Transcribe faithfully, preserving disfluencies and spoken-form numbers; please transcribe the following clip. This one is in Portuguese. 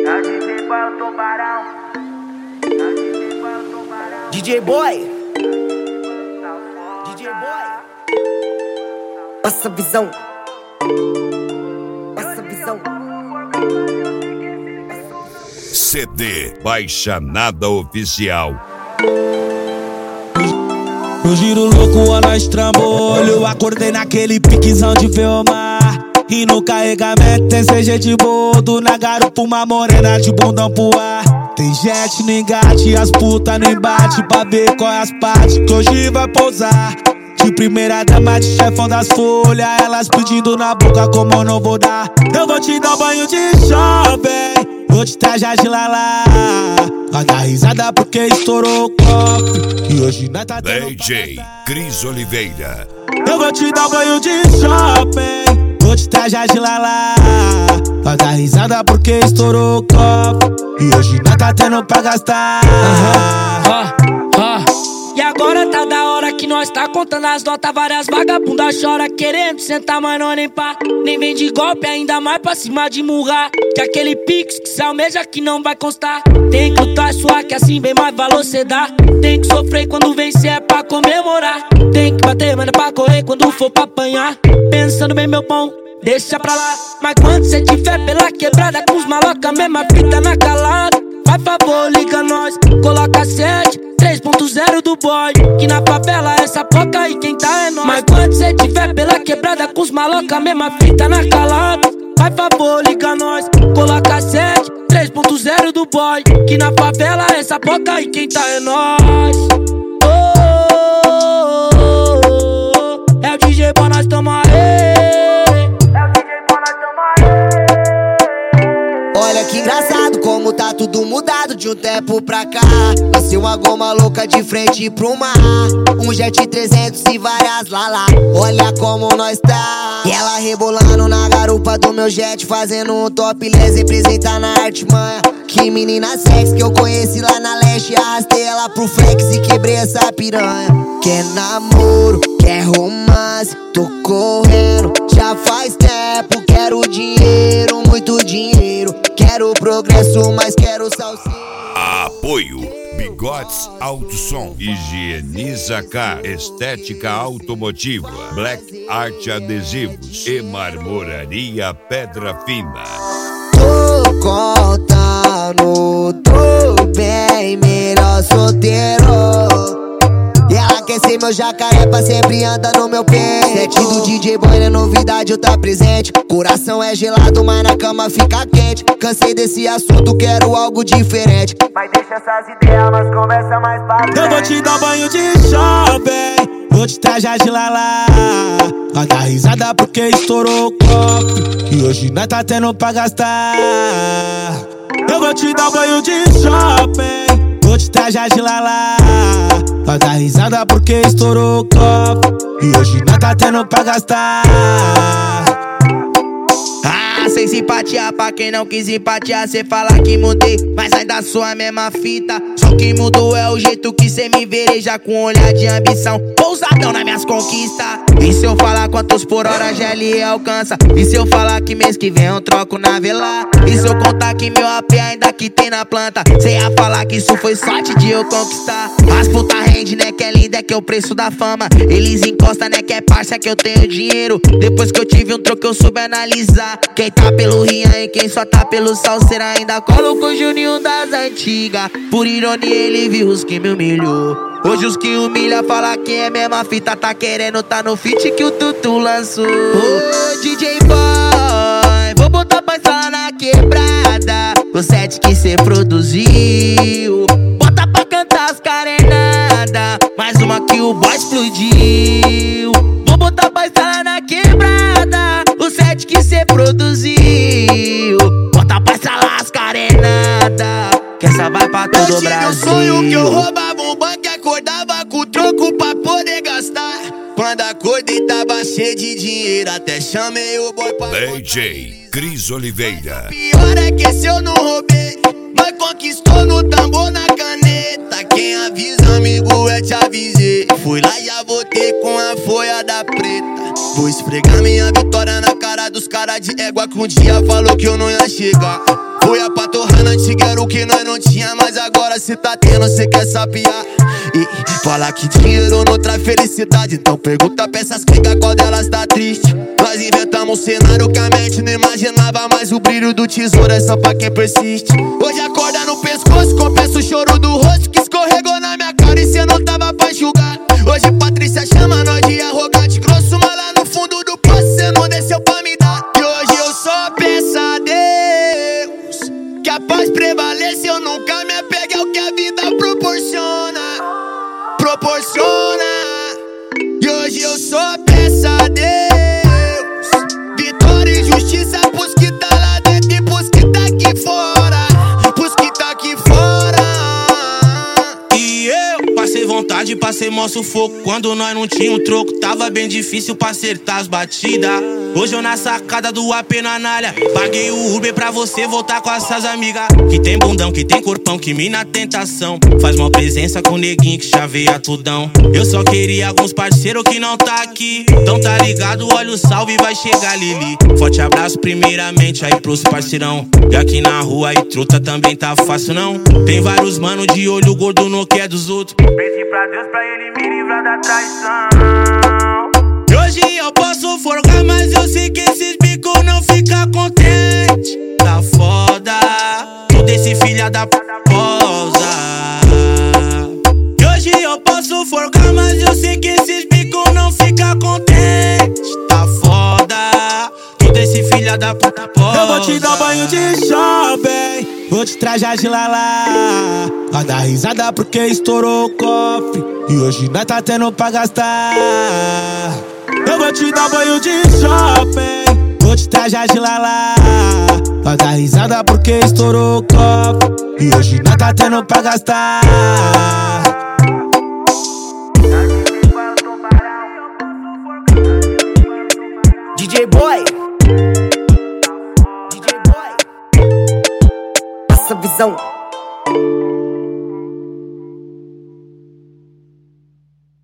D J Boy, D J Boy, passa a visão, passa a visão. C D Baixa Nada Oficial. No giro louco, nós trambolho. Acordei naquele piquezão de ver o mar. E no carregamento tem C G de bordo. Na garupa uma morena de bundão pro ar. Tem jet no engate, as putas no embate. Pra ver qual é as partes que hoje vai pousar. De primeira dama, de chefão das folhas. Elas pedindo na boca como eu não vou dar. Eu vou te dar um banho de shopping, vou te trajar de lalá. Vai dar risada porque estourou o copo. E hoje nós tá tendo D J Cris Oliveira. Eu vou te dar um banho de shopping, vou te trajar de lalá. Vai dar risada porque estourou o copo. E hoje nós tá tendo pra gastar. Uhum. Oh, oh. E agora tá da hora que nós tá contando as notas. Várias vagabundas chora querendo sentar, mas não nem pá. Nem vem de golpe, ainda mais pra cima de murrar. Que aquele pix que se almeja que não vai constar. Tem que lutar suar que assim bem mais valor cê dá. Tem que sofrer quando vencer é pra comemorar. Tem que bater, mano, pra correr quando for pra apanhar. Pensando bem meu pão, deixa pra lá. Mas quando cê tiver pela quebrada com os maloca, mesma fita na calada, faz favor, liga nós, coloca sete três ponto zero do boy, que na favela essa poca aí quem tá é nós. Mas quando cê tiver pela quebrada com os maloca, mesma fita na calada, faz favor, liga nós, coloca sete três ponto zero do boy, que na favela essa poca aí quem tá é nós. Oh, oh, oh, oh, oh. É o D J Boy, nós tamo aí. Olha que engraçado como tá tudo mudado de um tempo pra cá. Nasceu uma goma louca de frente pro mar, um jet trezentos e várias lalá. Olha como nós tá. E ela rebolando na garupa do meu jet, fazendo um topless, representa na arte manha. Que menina sexy que eu conheci lá na leste. Arrastei ela pro flex e quebrei essa piranha. Quer namoro, quer romance, tô correndo já faz tempo. Quero dinheiro, muito dinheiro. Quero progresso, mas quero salsicha. Apoio Bigodes Auto Som, Higieniza Car, Estética Automotiva, Black Art Adesivos e Marmoraria Pedra Fina. Tô contando, tô bem melhor solteiro. E ela quer ser meu jacaré pra sempre andar no meu pé. Sete do D J Boy não é novidade, eu tá presente. Coração é gelado, mas na cama fica quente. Cansei desse assunto, quero algo diferente. Mas deixa essas ideias, nós conversa mais pra frente. Eu vou te dar um banho de shopping, vou te trajar de lalá. Vai dar risada porque estourou o copo. E hoje nós tá tendo pra gastar. Eu vou te dar um banho de shopping, vou te trajar de lalá. Vai dar risada porque estourou o copo. E hoje nós tá tendo pra gastar. Ah, sem simpatia pra quem não quis empatia. Cê fala que mudei, mas ainda sou a mesma fita. Só que mudou é o jeito que cê me vereja, com olhar de ambição, pousadão nas minhas conquistas. E se eu falar quantos por hora G L E alcança? E se eu falar que mês que vem eu troco na vela? E se eu contar que meu A P ainda que tem na planta? Cê ia falar que isso foi sorte de eu conquistar. As puta rende, né, que é linda, é que é o preço da fama. Eles encostam, né, que é parça, que eu tenho dinheiro. Depois que eu tive um troco eu soube analisar. Quem tá pelo Rian e quem só tá pelo Salseira, ainda colo com o Juninho das antigas. Por ironia ele viu os que me humilhou. Hoje os que humilha fala que é mesma fita. Tá querendo tá no feat que o Tutu lançou. Ô D J Boy, vou botar pra instalar na quebrada o set que cê produziu. Bota pra cantar as carenadas, mais uma que o boy explodiu. Vou botar pra instalar na quebrada o set que cê produziu. Bota pra instalar as carenadas, que essa vai pra todo o Brasil. Eu tive um sonho que eu roubava um banco e acordava com troco pra poder gastar. Quando acordei tava cheio de dinheiro, até chamei o boy pra... D J Cris Oliveira. Pior é que esse eu não roubei, mas conquistou no tambor, na caneta. Quem avisa amigo, eu te avisei. Fui lá e já voltei com a folha da preta. Vou esfregar minha vitória na cara dos cara de égua que um dia falou que eu não ia chegar. Fui a patorra Antigamente o que nós não tinha, mas agora se tá tendo, cê quer sapiar. E fala que dinheiro não traz felicidade, então pergunta pra essas cligas qual delas tá triste. Nós inventamos um cenário que a mente não imaginava, mas o brilho do tesouro é só pra quem persiste. Hoje acorda no pescoço, compensa o choro do rosto que escorregou na minha cara e cê não tava pra julgar. Hoje Patrícia chama nós de arrogante, grosso, mas lá no fundo do poço cê não desceu pra me dar. E hoje eu só peço a Deus que a paz prevaleça, eu nunca me apegue ao que a vida proporciona. Proporciona. E hoje eu só peço a Deus vitória e justiça pros que tá lá dentro e pros que tá aqui fora. Pros que tá aqui fora. E eu passei vontade, passei mó sufoco. Quando nós não tinha um troco, tava bem difícil pra acertar as batidas. Hoje eu na sacada do A P na Nalha, paguei o Uber pra você voltar com essas amigas. Que tem bundão, que tem corpão, que mina tentação. Faz uma presença com neguinho que chaveia tudão. Eu só queria alguns parceiros que não tá aqui. Então tá ligado, olha o salve, vai chegar Lili. Forte abraço primeiramente aí pros parceirão. E aqui na rua aí truta também tá fácil não. Tem vários mano de olho gordo no que é dos outros. Pedi pra Deus pra ele me livrar da traição. Hoje eu posso forgar, mas eu sei que esses bicos não fica contente. Tá foda, tudo esse filha da p*** posa. Hoje eu posso forgar, mas eu sei que esses bicos não fica contente. Tá foda, tudo esse filha da p*** posa. Eu vou te dar banho de shopping, vou te trajar de lalá. Vai dar risada porque estourou o cofre e hoje nós tá tendo pra gastar. Eu vou te dar banho de shopping, vou te trajar de lalá. Vai dar risada porque estourou o copo e hoje nós tá tendo pra gastar. D J Boy, D J Boy, essa visão.